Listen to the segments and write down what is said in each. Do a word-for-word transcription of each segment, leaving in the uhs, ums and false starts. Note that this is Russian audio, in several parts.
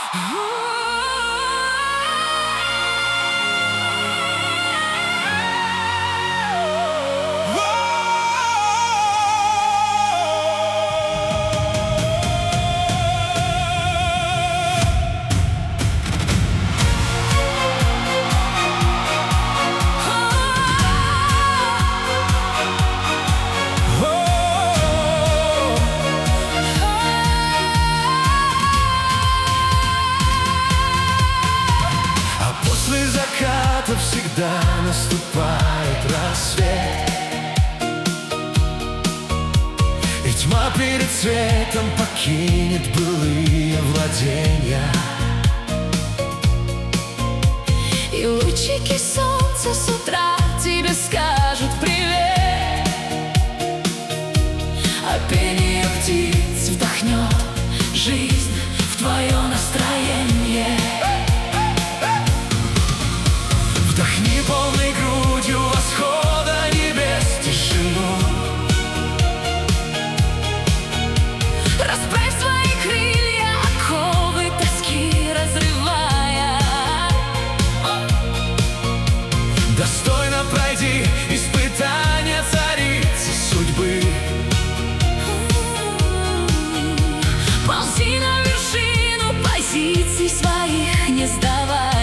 Всегда наступает рассвет, и тьма перед светом покинет былые владения, и лучики солнца с утра тебе скажут привет, а пение птиц вдохнет жизнь в твое настроение. Вдохни полной грудью восхода небес тишину, расправь свои крылья, оковы тоски разрывая. достойно пройди испытания царицы судьбы. Ползи на вершину позиций своих не сдавая.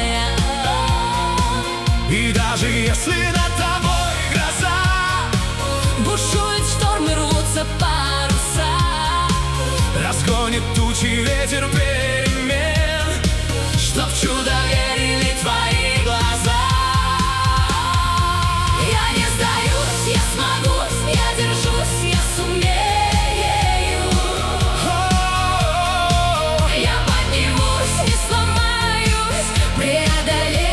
И даже если над тобой гроза, бушует шторм и рвутся паруса, разгонит тучи ветер перемен, чтоб в чудо верили твои глаза. Я не сдаюсь, я смогу, я держусь, я сумею. Я поднимусь, не сломаюсь, преодолею.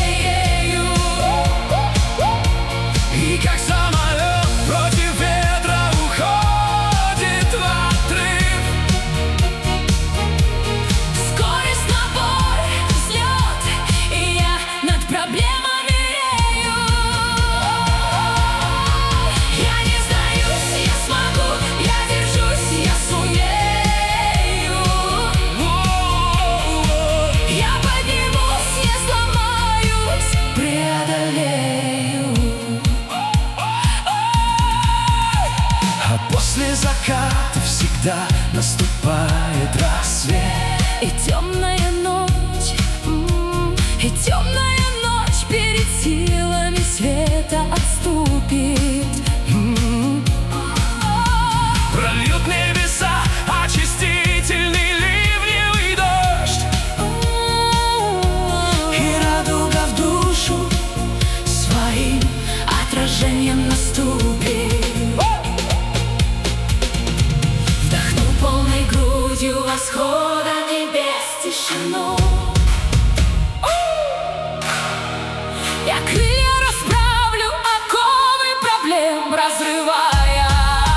И как самолет против ветра уходит в отрыв, Скорость, напор, взлет, и я над проблемами рею. Я не сдаюсь, я смогу, я держусь, я сумею. Я поднимусь, не сломаюсь, преодолею. а после заката всегда наступает рассвет. И темная ночь, м, и темная ночь перед силами света отступит. М. Прольют небеса очистительный ливневый дождь, и радуга в душу Своим отражением наступит. Вдохну полной грудью восхода небес тишину. Я крылья расправлю, оковы проблем разрывая.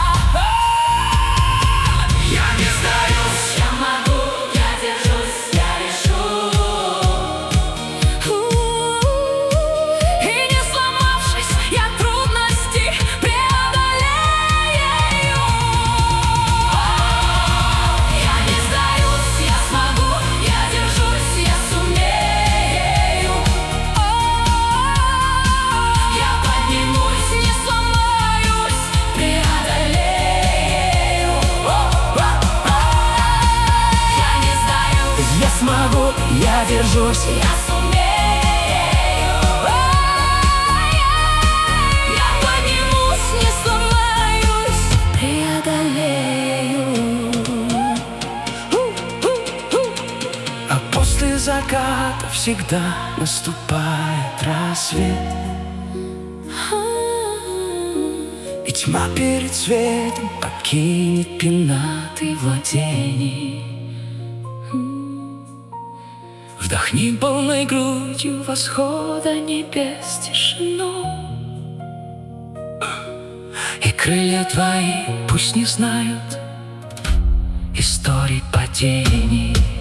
я не сдаюсь. Я могу, я держусь, я решу. И не сломавшись, я трудности преодолею. Я не сдаюсь, я смогу, я держусь, я сумею. Я поднимусь, не сломаюсь, преодолею. Я не сдаюсь, Я смогу, я держусь. я сумею. Я поднимусь, не сломаюсь, преодолею. А после заката всегда наступает рассвет, и тьма перед светом покинет пенаты владений. Вдохни полной грудью восхода небес тишину, и крылья твои пусть не знают историй падений.